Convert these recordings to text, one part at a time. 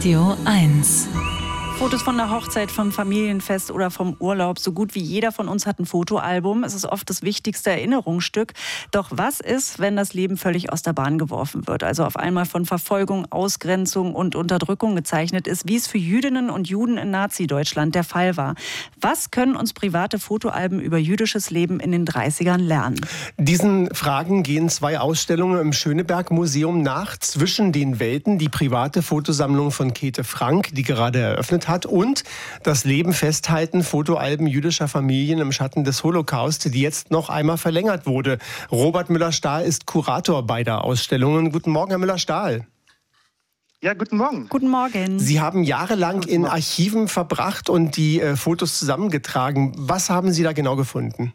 Radio 1. Fotos von der Hochzeit, vom Familienfest oder vom Urlaub. So gut wie jeder von uns hat ein Fotoalbum. Es ist oft das wichtigste Erinnerungsstück. Doch was ist, wenn das Leben völlig aus der Bahn geworfen wird? Also auf einmal von Verfolgung, Ausgrenzung und Unterdrückung gezeichnet ist, wie es für Jüdinnen und Juden in Nazi-Deutschland der Fall war. Was können uns private Fotoalben über jüdisches Leben in den 30ern lernen? Diesen Fragen gehen 2 Ausstellungen im Schöneberg-Museum nach. Zwischen den Welten, die private Fotosammlung von Käthe Frank, die gerade eröffnet hat, und das Leben festhalten, Fotoalben jüdischer Familien im Schatten des Holocaust, die jetzt noch einmal verlängert wurde. Robert Müller-Stahl ist Kurator beider Ausstellungen. Guten Morgen, Herr Müller-Stahl. Ja, guten Morgen. Guten Morgen. Sie haben jahrelang in Archiven verbracht und die Fotos zusammengetragen. Was haben Sie da genau gefunden?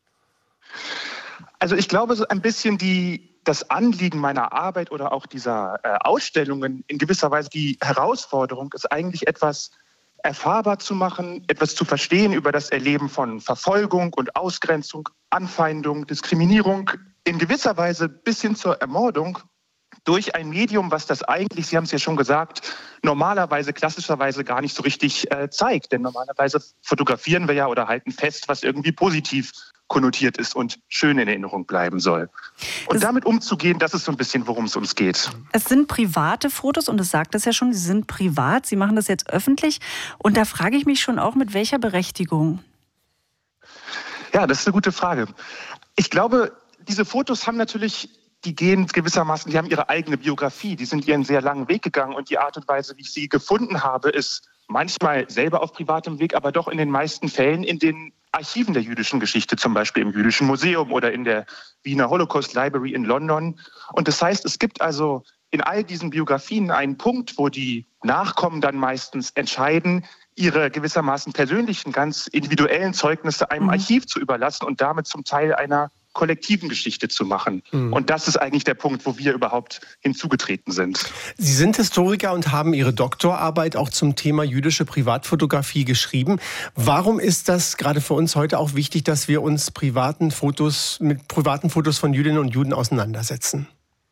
Also ich glaube, so ein bisschen das Anliegen meiner Arbeit oder auch dieser Ausstellungen, in gewisser Weise die Herausforderung, ist eigentlich etwas erfahrbar zu machen, etwas zu verstehen über das Erleben von Verfolgung und Ausgrenzung, Anfeindung, Diskriminierung, in gewisser Weise bis hin zur Ermordung durch ein Medium, was das eigentlich, Sie haben es ja schon gesagt, normalerweise, klassischerweise gar nicht so richtig zeigt. Denn normalerweise fotografieren wir ja oder halten fest, was irgendwie positiv konnotiert ist und schön in Erinnerung bleiben soll. Und damit umzugehen, das ist so ein bisschen, worum es uns geht. Es sind private Fotos und es sagt es ja schon, sie sind privat, Sie machen das jetzt öffentlich. Und da frage ich mich schon auch, mit welcher Berechtigung? Ja, das ist eine gute Frage. Ich glaube, diese Fotos haben natürlich, die haben ihre eigene Biografie, die sind ihren sehr langen Weg gegangen und die Art und Weise, wie ich sie gefunden habe, ist manchmal selber auf privatem Weg, aber doch in den meisten Fällen in den Archiven der jüdischen Geschichte, zum Beispiel im Jüdischen Museum oder in der Wiener Holocaust Library in London. Und das heißt, es gibt also in all diesen Biografien einen Punkt, wo die Nachkommen dann meistens entscheiden, ihre gewissermaßen persönlichen, ganz individuellen Zeugnisse einem Archiv zu überlassen und damit zum Teil einer kollektiven Geschichte zu machen. Und das ist eigentlich der Punkt, wo wir überhaupt hinzugetreten sind. Sie sind Historiker und haben Ihre Doktorarbeit auch zum Thema jüdische Privatfotografie geschrieben. Warum ist das gerade für uns heute auch wichtig, dass wir uns mit privaten Fotos von Jüdinnen und Juden auseinandersetzen?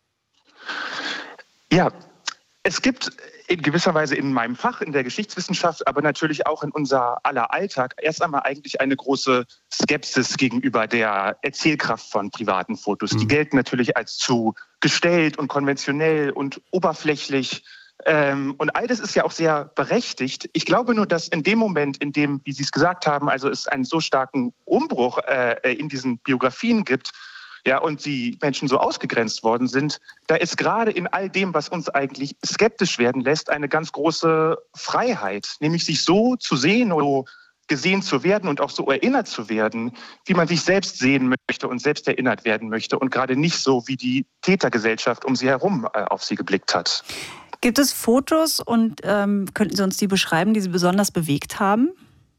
Ja, es gibt in gewisser Weise in meinem Fach, in der Geschichtswissenschaft, aber natürlich auch in unser aller Alltag erst einmal eigentlich eine große Skepsis gegenüber der Erzählkraft von privaten Fotos. Die gelten natürlich als zu gestellt und konventionell und oberflächlich. Und all das ist ja auch sehr berechtigt. Ich glaube nur, dass in dem Moment, in dem, wie Sie es gesagt haben, also es einen so starken Umbruch in diesen Biografien gibt, ja, und die Menschen so ausgegrenzt worden sind, da ist gerade in all dem, was uns eigentlich skeptisch werden lässt, eine ganz große Freiheit, nämlich sich so zu sehen oder gesehen zu werden und auch so erinnert zu werden, wie man sich selbst sehen möchte und selbst erinnert werden möchte und gerade nicht so, wie die Tätergesellschaft um sie herum auf sie geblickt hat. Gibt es Fotos und könnten Sie uns die beschreiben, die Sie besonders bewegt haben?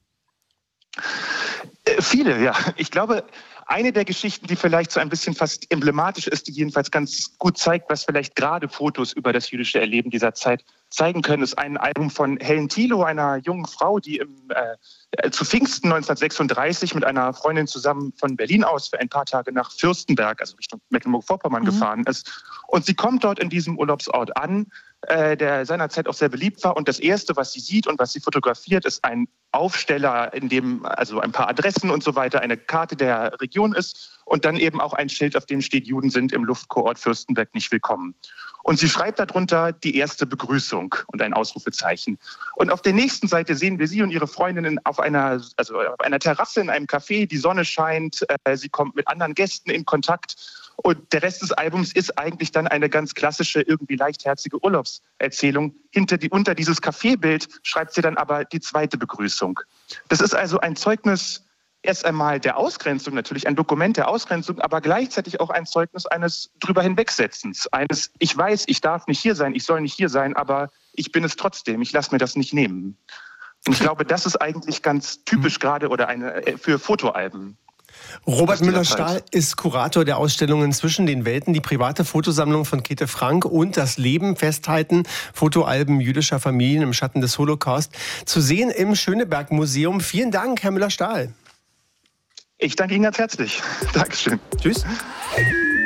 Viele, ja. Ich glaube, eine der Geschichten, die vielleicht so ein bisschen fast emblematisch ist, die jedenfalls ganz gut zeigt, was vielleicht gerade Fotos über das jüdische Erleben dieser Zeit zeigen können, ist ein Album von Helen Thielow, einer jungen Frau, die zu Pfingsten 1936 mit einer Freundin zusammen von Berlin aus für ein paar Tage nach Fürstenberg, also Richtung Mecklenburg-Vorpommern, gefahren ist. Und sie kommt dort in diesem Urlaubsort an, der seinerzeit auch sehr beliebt war. Und das Erste, was sie sieht und was sie fotografiert, ist ein Aufsteller, in dem also ein paar Adressen und so weiter, eine Karte der Region ist und dann eben auch ein Schild, auf dem steht, Juden sind im Luftkurort Fürstenberg nicht willkommen. Und sie schreibt darunter die erste Begrüßung und ein Ausrufezeichen. Und auf der nächsten Seite sehen wir sie und ihre Freundinnen auf einer Terrasse in einem Café. Die Sonne scheint, sie kommt mit anderen Gästen in Kontakt. Und der Rest des Albums ist eigentlich dann eine ganz klassische, irgendwie leichtherzige Urlaubserzählung. Unter dieses Cafébild schreibt sie dann aber die zweite Begrüßung. Das ist also ein Zeugnis erst einmal der Ausgrenzung, natürlich ein Dokument der Ausgrenzung, aber gleichzeitig auch ein Zeugnis eines drüber hinwegsetzens. Eines, ich weiß, ich darf nicht hier sein, ich soll nicht hier sein, aber ich bin es trotzdem, ich lasse mir das nicht nehmen. Und ich glaube, das ist eigentlich ganz typisch gerade oder für Fotoalben. Robert Müller-Stahl ist Kurator der Ausstellungen Zwischen den Welten, die private Fotosammlung von Käthe Frank und das Leben festhalten, Fotoalben jüdischer Familien im Schatten des Holocaust, zu sehen im Schöneberg-Museum. Vielen Dank, Herr Müller-Stahl. Ich danke Ihnen ganz herzlich. Dankeschön. Tschüss.